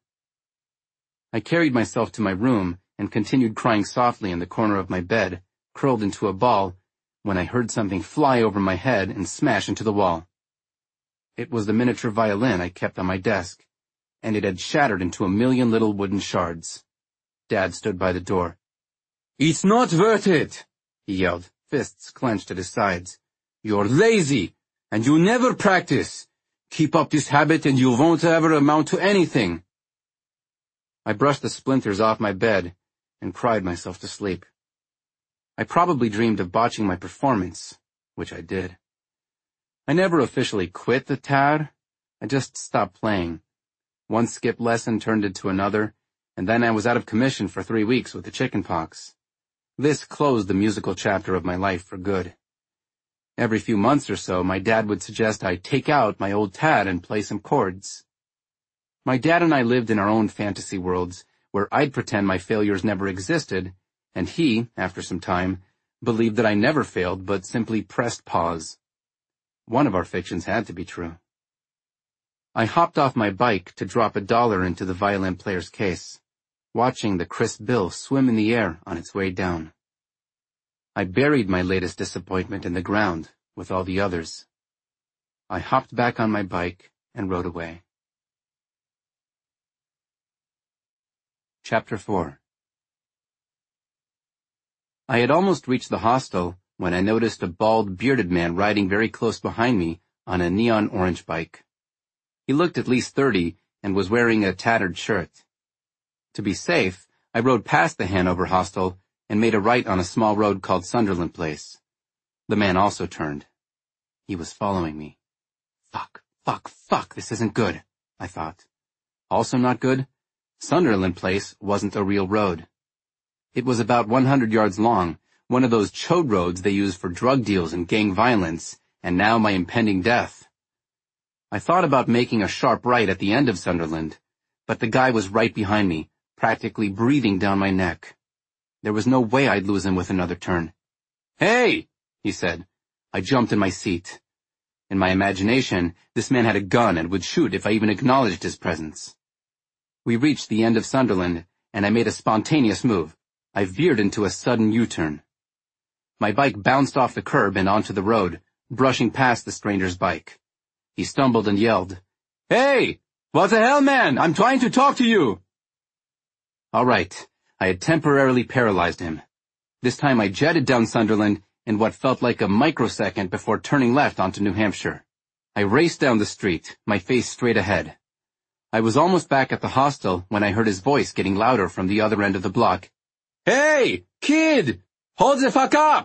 [SPEAKER 2] I carried myself to my room and continued crying softly in the corner of my bed, curled into a ball, when I heard something fly over my head and smash into the wall. It was the miniature violin I kept on my desk, and it had shattered into a million little wooden shards. Dad stood by the door. "It's not worth it," he yelled, fists clenched at his sides. "You're lazy, and you never practice. Keep up this habit and you won't ever amount to anything." I brushed the splinters off my bed and cried myself to sleep. I probably dreamed of botching my performance, which I did. I never officially quit the tar. I just stopped playing. One skip lesson turned into another, and then I was out of commission for 3 weeks with the chicken pox. This closed the musical chapter of my life for good. Every few months or so, my dad would suggest I take out my old tad and play some chords. My dad and I lived in our own fantasy worlds, where I'd pretend my failures never existed, and he, after some time, believed that I never failed but simply pressed pause. One of our fictions had to be true. I hopped off my bike to drop $1 into the violin player's case, watching the crisp bill swim in the air on its way down. I buried my latest disappointment in the ground with all the others. I hopped back on my bike and rode away. Chapter 4. I had almost reached the hostel when I noticed a bald, bearded man riding very close behind me on a neon orange bike. He looked at least 30 and was wearing a tattered shirt. To be safe, I rode past the Hanover hostel and made a right on a small road called Sunderland Place. The man also turned. He was following me. Fuck, this isn't good, I thought. Also not good, Sunderland Place wasn't a real road. It was about 100 yards long, one of those chode roads they use for drug deals and gang violence, and now my impending death. I thought about making a sharp right at the end of Sunderland, but the guy was right behind me, practically breathing down my neck. There was no way I'd lose him with another turn. "Hey!" he said. I jumped in my seat. In my imagination, this man had a gun and would shoot if I even acknowledged his presence. We reached the end of Sunderland, and I made a spontaneous move. I veered into a sudden U-turn. My bike bounced off the curb and onto the road, brushing past the stranger's bike. He stumbled and yelled, "Hey! What the hell, man? I'm trying to talk to you!" All right, I had temporarily paralyzed him. This time I jetted down Sunderland in what felt like a microsecond before turning left onto New Hampshire. I raced down the street, my face straight ahead. I was almost back at the hostel when I heard his voice getting louder from the other end of the block. "Hey, kid! Hold the fuck up!"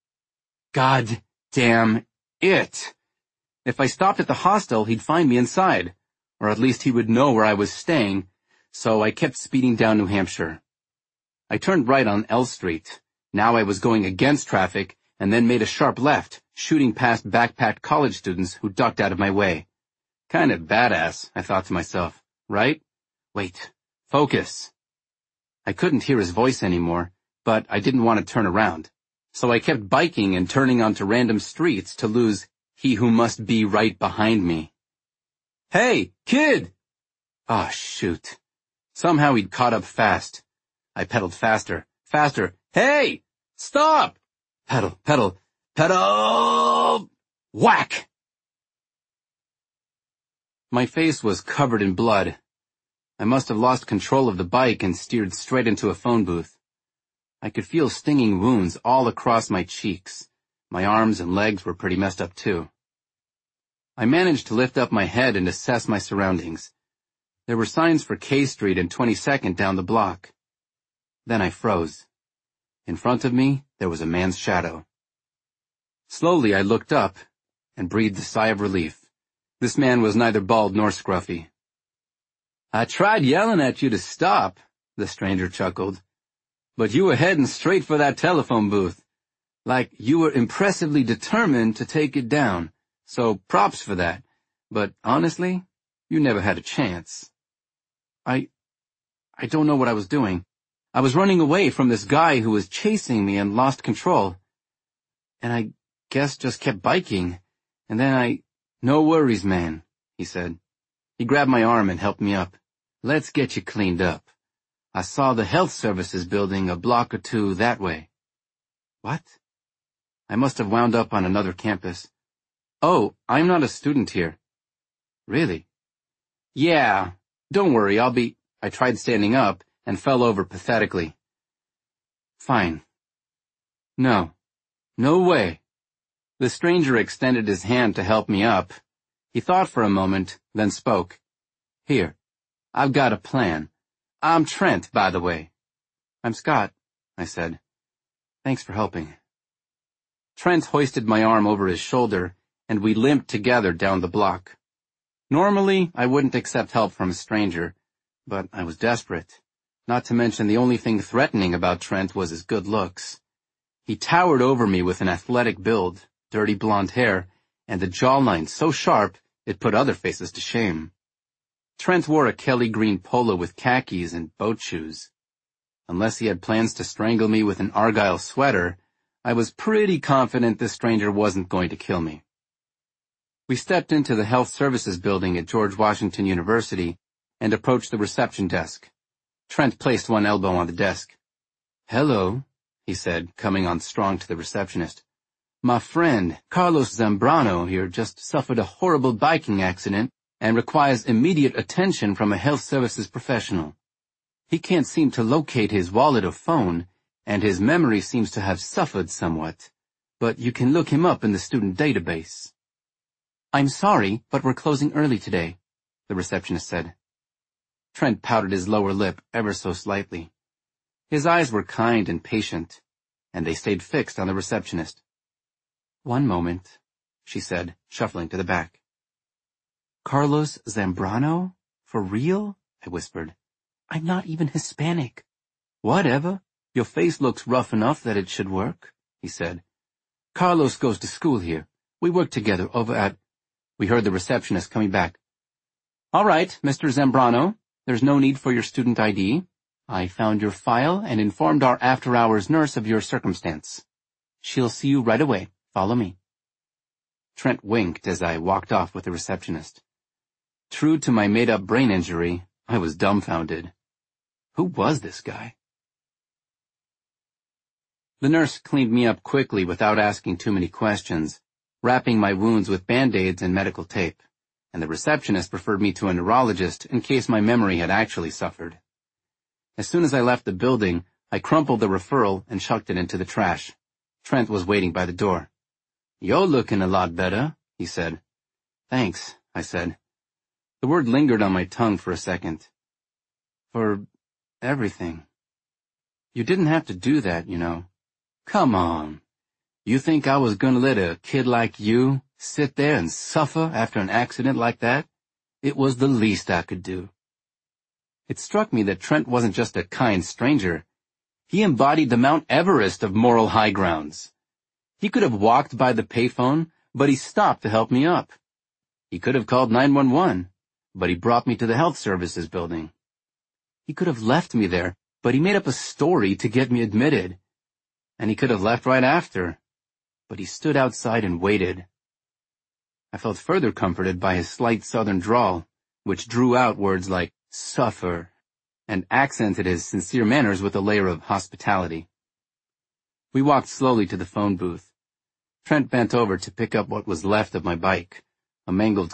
[SPEAKER 2] God damn it. If I stopped at the hostel, he'd find me inside, or at least he would know where I was staying, so I kept speeding down New Hampshire. I turned right on L Street. Now I was going against traffic, and then made a sharp left, shooting past backpacked college students who ducked out of my way. Kind of badass, I thought to myself, right? Wait, focus. I couldn't hear his voice anymore, but I didn't want to turn around. So I kept biking and turning onto random streets to lose he who must be right behind me. "Hey, kid!" Oh, shoot. Somehow he'd caught up fast. I pedaled faster, Faster. Hey! Stop! Pedal, pedal, pedal! Whack! My face was covered in blood. I must have lost control of the bike and steered straight into a phone booth. I could feel stinging wounds all across my cheeks. My arms and legs were pretty messed up too. I managed to lift up my head and assess my surroundings. There were signs for K Street and 22nd down the block. Then I froze. In front of me, there was a man's shadow. Slowly I looked up and breathed a sigh of relief. This man was neither bald nor scruffy. "I tried yelling at you to stop," the stranger chuckled. "But you were heading straight for that telephone booth. Like you were impressively determined to take it down. So props for that. But honestly, you never had a chance." I don't know what I was doing. I was running away from this guy who was chasing me and lost control. And I guess just kept biking. And then "No worries, man," he said. He grabbed my arm and helped me up. "Let's get you cleaned up. I saw the health services building a block or two that way." What? I must have wound up on another campus. "Oh, I'm not a student here." "Really?" "Yeah. Don't worry, I tried standing up and fell over pathetically. "Fine." "No. No way." The stranger extended his hand to help me up. He thought for a moment, then spoke. "Here. I've got a plan. I'm Trent, by the way." "I'm Scott," I said. "Thanks for helping." Trent hoisted my arm over his shoulder, and we limped together down the block. Normally, I wouldn't accept help from a stranger, but I was desperate. Not to mention the only thing threatening about Trent was his good looks. He towered over me with an athletic build, dirty blonde hair, and a jawline so sharp it put other faces to shame. Trent wore a Kelly green polo with khakis and boat shoes. Unless he had plans to strangle me with an Argyle sweater, I was pretty confident this stranger wasn't going to kill me. We stepped into the health services building at George Washington University and approached the reception desk. Trent placed one elbow on the desk. "Hello," he said, coming on strong to the receptionist. "My friend, Carlos Zambrano here, just suffered a horrible biking accident and requires immediate attention from a health services professional. He can't seem to locate his wallet or phone, and his memory seems to have suffered somewhat, but you can look him up in the student database." "I'm sorry, but we're closing early today," the receptionist said. Trent pouted his lower lip ever so slightly. His eyes were kind and patient, and they stayed fixed on the receptionist. "One moment," she said, shuffling to the back. "Carlos Zambrano? For real?" I whispered. "I'm not even Hispanic." "Whatever. Your face looks rough enough that it should work," he said. "Carlos goes to school here. We work together over at—" We heard the receptionist coming back. "All right, Mr. Zambrano, there's no need for your student ID. I found your file and informed our after-hours nurse of your circumstance. She'll see you right away. Follow me." Trent winked as I walked off with the receptionist. True to my made-up brain injury, I was dumbfounded. Who was this guy? The nurse cleaned me up quickly without asking too many questions, wrapping my wounds with Band-Aids and medical tape, and the receptionist referred me to a neurologist in case my memory had actually suffered. As soon as I left the building, I crumpled the referral and chucked it into the trash. Trent was waiting by the door. "You're looking a lot better," he said. "Thanks," I said. The word lingered on my tongue for a second. "For everything. You didn't have to do that, you know." "Come on. You think I was gonna let a kid like you sit there and suffer after an accident like that? It was the least I could do." It struck me that Trent wasn't just a kind stranger. He embodied the Mount Everest of moral high grounds. He could have walked by the payphone, but he stopped to help me up. He could have called 911, but he brought me to the health services building. He could have left me there, but he made up a story to get me admitted. And he could have left right after, but he stood outside and waited. I felt further comforted by his slight southern drawl, which drew out words like suffer and accented his sincere manners with a layer of hospitality. We walked slowly to the phone booth. Trent bent over to pick up what was left of my bike, a mangled